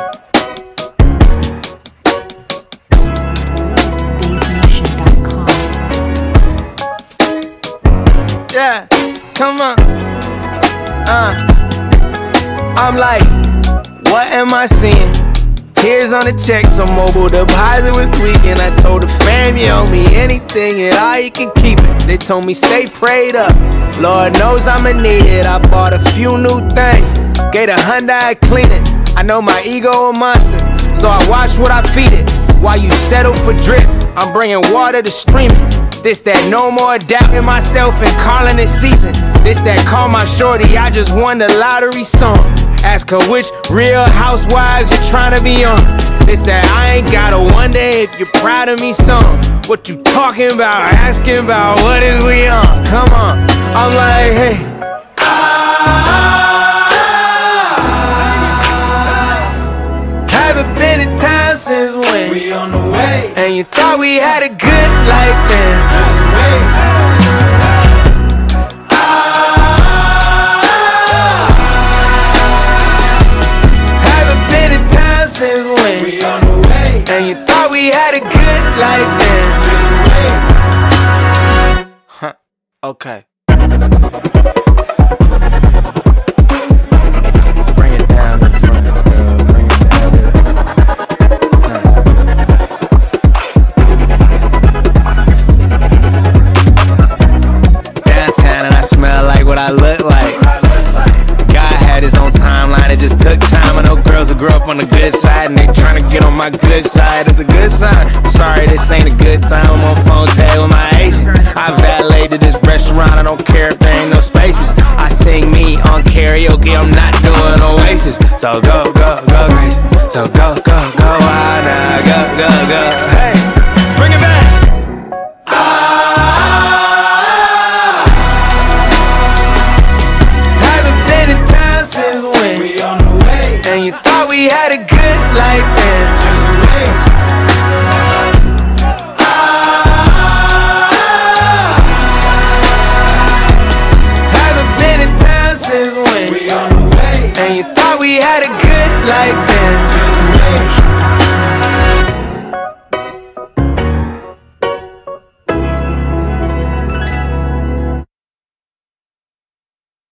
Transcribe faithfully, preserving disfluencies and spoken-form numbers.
Yeah, come on. Uh, I'm like, what am I seeing? Tears on the check, so mobile deposit was tweaking. I told the fam, you owe me anything and all you can keep it. They told me stay prayed up, Lord knows I'ma need it. I bought a few new things, gave a Hyundai clean it. I know my ego a monster, so I watch what I feed it. While you settle for drip, I'm bringing water to streaming. This that no more doubt in myself and calling it season. This that call my shorty, I just won the lottery song. Ask her which Real Housewives you're trying to be on. This that I ain't gotta wonder if you're proud of me song. What you talking about, asking about, what is we on? Come on, I'm like, hey. I haven't been in town since when we on the way, and you thought we had a good life then. Haven't been in town since when we on the way, and you thought we had a good life then. Huh, okay. Bring it down to the front, girl. Bring it down to the downtown, and I smell like what I look like. God had his own timeline, it just took time. I know girls who grew up on the good side, and they tryna get on my good side. It's a good sign. I'm sorry, this ain't a good time. I'm on phone tag with my agent. I valeted this restaurant, I don't care if there ain't no spaces. I sing me on karaoke, I'm not doing Oasis. So go, go, go, Grace. So go, go, go, ah, nah, go, go, go. Hey, bring it back. And you thought we had a good life then. Haven't been in town since when we on the way, and you thought we had a good life then.